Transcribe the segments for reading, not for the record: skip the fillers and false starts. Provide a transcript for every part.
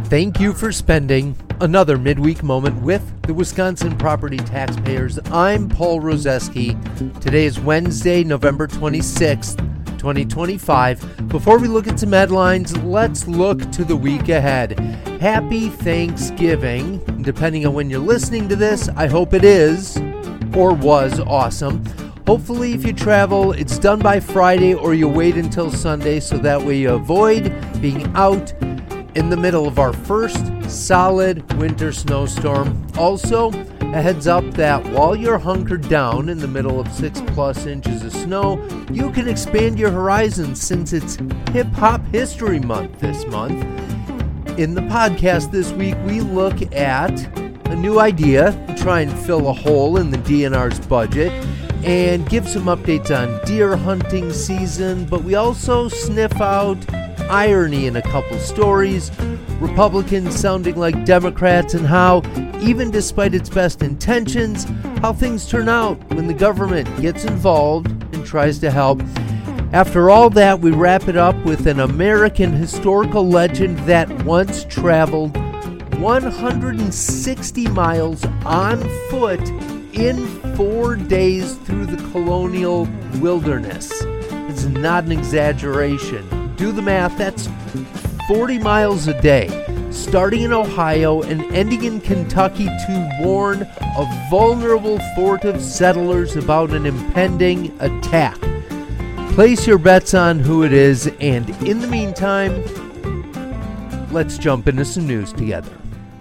Thank you for spending another midweek moment with the Wisconsin Property Taxpayers. I'm Paul Rozeski. Today is Wednesday, November 26th, 2025. Before we look at some headlines, let's look to the week ahead. Happy Thanksgiving. Depending on when you're listening to this, I hope it is or was awesome. Hopefully, if you travel, it's done by Friday or you wait until Sunday so that way you avoid being out in the middle of our first solid winter snowstorm. Also, a heads up that while you're hunkered down in the middle of 6+ inches of snow, you can expand your horizons since it's Hip Hop History Month this month. In the podcast this week, we look at a new idea to try and fill a hole in the DNR's budget and give some updates on deer hunting season, but we also sniff out irony in a couple stories, Republicans sounding like Democrats, and how, even despite its best intentions, how things turn out when the government gets involved and tries to help. After all that, we wrap it up with an American historical legend that once traveled 160 miles on foot in 4 days through the colonial wilderness. It's not an exaggeration. Do the math, that's 40 miles a day, starting in Ohio and ending in Kentucky to warn a vulnerable fort of settlers about an impending attack. Place your bets on who it is, and in the meantime, let's jump into some news together.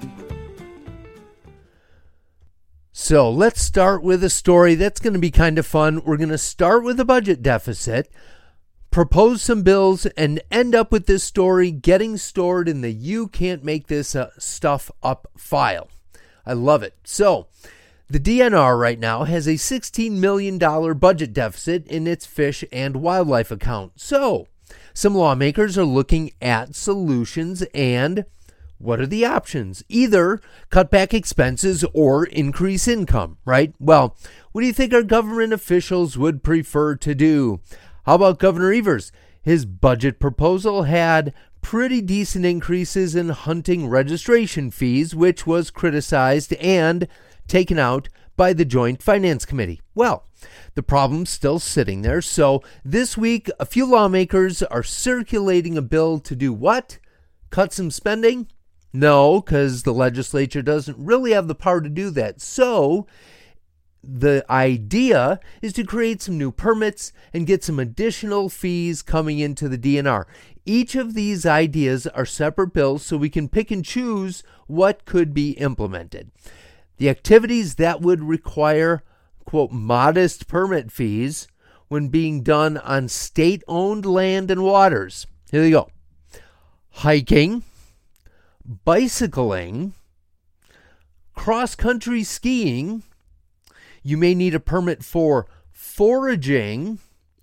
So let's start with a story that's going to be kind of fun. We're going to start with a budget deficit, propose some bills, and end up with this story getting stored in the "you can't make this stuff up" file. I love it. So the DNR right now has a $16 million budget deficit in its fish and wildlife account. So some lawmakers are looking at solutions, and what are the options? Either cut back expenses or increase income, right? Well, what do you think our government officials would prefer to do? How about Governor Evers? His budget proposal had pretty decent increases in hunting registration fees, which was criticized and taken out by the Joint Finance Committee. Well, the problem's still sitting there. So this week, a few lawmakers are circulating a bill to do what? Cut some spending? No, because the legislature doesn't really have the power to do that. So the idea is to create some new permits and get some additional fees coming into the DNR. Each of these ideas are separate bills, so we can pick and choose what could be implemented. The activities that would require, quote, modest permit fees when being done on state-owned land and waters. Here you go. Hiking, bicycling, cross-country skiing. You may need a permit for foraging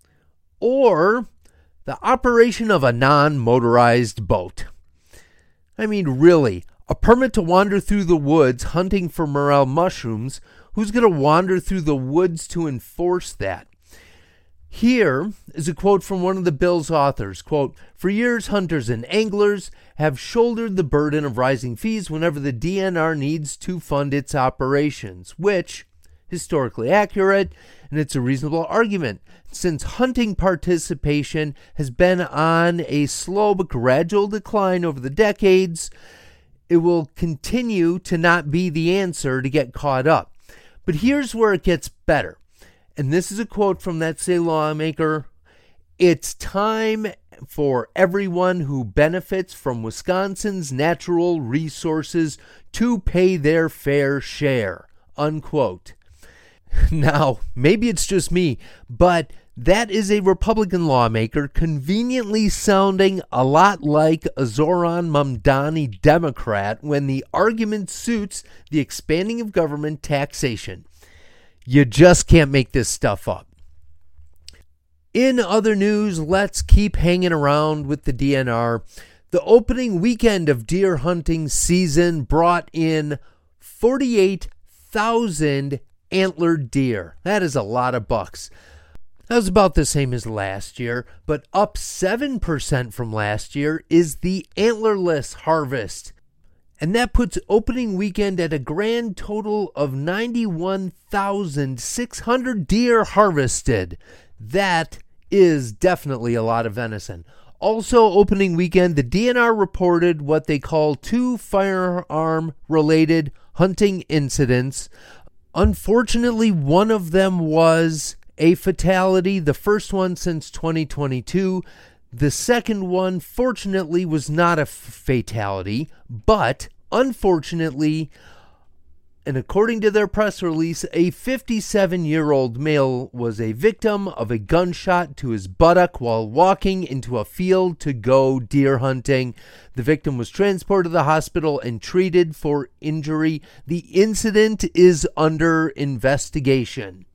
or the operation of a non-motorized boat. I mean, really, a permit to wander through the woods hunting for morel mushrooms. Who's going to wander through the woods to enforce that? Here is a quote from one of the bill's authors, quote, "For years, hunters and anglers have shouldered the burden of rising fees whenever the DNR needs to fund its operations," which historically accurate, and it's a reasonable argument. Since hunting participation has been on a slow but gradual decline over the decades, it will continue to not be the answer to get caught up. But here's where it gets better. And this is a quote from that same lawmaker. "It's time for everyone who benefits from Wisconsin's natural resources to pay their fair share," unquote. Now, maybe it's just me, but that is a Republican lawmaker conveniently sounding a lot like a Zoran Mamdani Democrat when the argument suits the expanding of government taxation. You just can't make this stuff up. In other news, let's keep hanging around with the DNR. The opening weekend of deer hunting season brought in 48,000 antlered deer. That is a lot of bucks. That was about the same as last year, but up 7% from last year is the antlerless harvest. And that puts opening weekend at a grand total of 91,600 deer harvested. That is definitely a lot of venison. Also, opening weekend, the DNR reported what they call 2 firearm-related hunting incidents. Unfortunately, one of them was a fatality, the first one since 2022. The second one, fortunately, was not a fatality, but unfortunately, and according to their press release, a 57-year-old male was a victim of a gunshot to his buttock while walking into a field to go deer hunting. The victim was transported to the hospital and treated for injury. The incident is under investigation.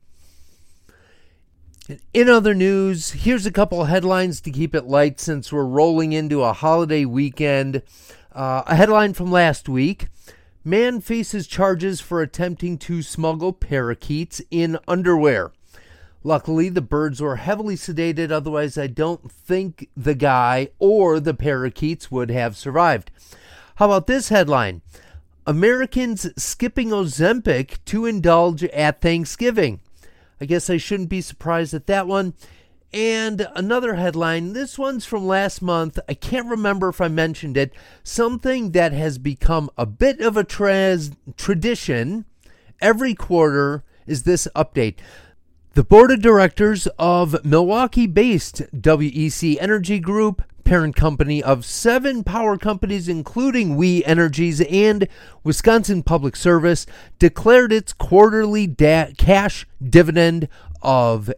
In other news, here's a couple headlines to keep it light since we're rolling into a holiday weekend. A headline from last week. Man faces charges for attempting to smuggle parakeets in underwear. Luckily, the birds were heavily sedated. Otherwise, I don't think the guy or the parakeets would have survived. How about this headline? Americans skipping Ozempic to indulge at Thanksgiving. I guess I shouldn't be surprised at that one. And another headline, this one's from last month. I can't remember if I mentioned it. Something that has become a bit of a tradition every quarter is this update. The board of directors of Milwaukee-based WEC Energy Group, parent company of 7 power companies including We Energies and Wisconsin Public Service, declared its quarterly cash dividend of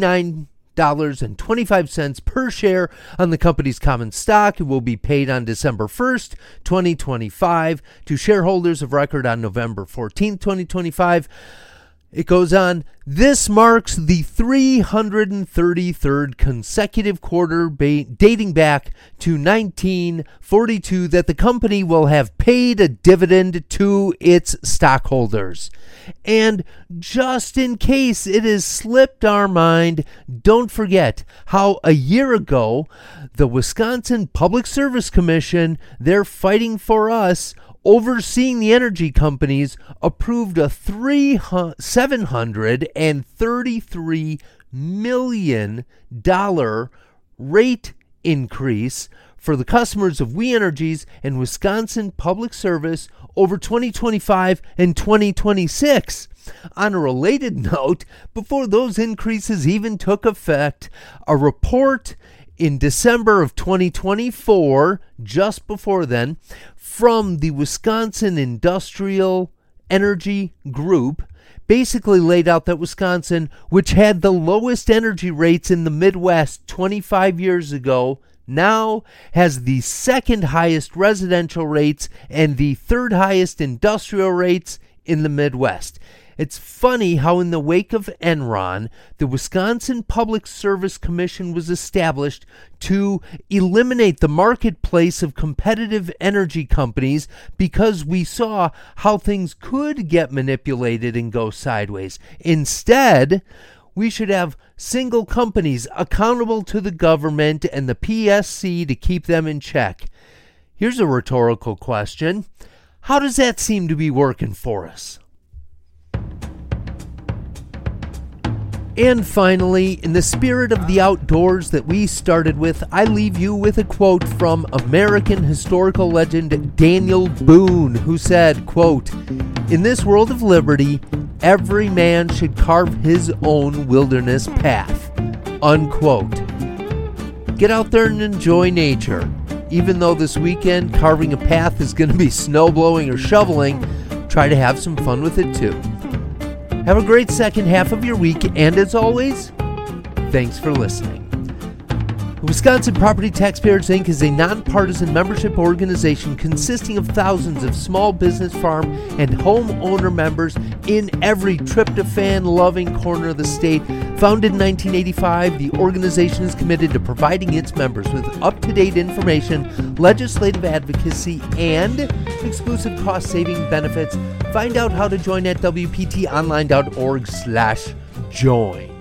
$89.25 per share on the company's common stock. It will be paid on December 1st, 2025 to shareholders of record on November 14th, 2025. It goes on, this marks the 333rd consecutive quarter dating back to 1942 that the company will have paid a dividend to its stockholders. And just in case it has slipped our mind, don't forget how a year ago, the Wisconsin Public Service Commission, they're fighting for us, overseeing the energy companies, approved a $733 million rate increase for the customers of We Energies and Wisconsin Public Service over 2025 and 2026. On a related note, before those increases even took effect, a report in December of 2024, just before then, from the Wisconsin Industrial Energy Group, basically laid out that Wisconsin, which had the lowest energy rates in the Midwest 25 years ago, now has the second highest residential rates and the third highest industrial rates in the Midwest. It's funny how in the wake of Enron, the Wisconsin Public Service Commission was established to eliminate the marketplace of competitive energy companies because we saw how things could get manipulated and go sideways. Instead, we should have single companies accountable to the government and the PSC to keep them in check. Here's a rhetorical question. How does that seem to be working for us? And finally, in the spirit of the outdoors that we started with, I leave you with a quote from American historical legend Daniel Boone, who said, quote, "In this world of liberty, every man should carve his own wilderness path," unquote. Get out there and enjoy nature. Even though this weekend carving a path is going to be snow blowing or shoveling, try to have some fun with it too. Have a great second half of your week, and as always, thanks for listening. The Wisconsin Property Taxpayers Inc. is a nonpartisan membership organization consisting of thousands of small business, farm, and homeowner members in every tryptophan-loving corner of the state. Founded in 1985, the organization is committed to providing its members with up-to-date information, legislative advocacy, and exclusive cost-saving benefits. Find out how to join at wptonline.org/join.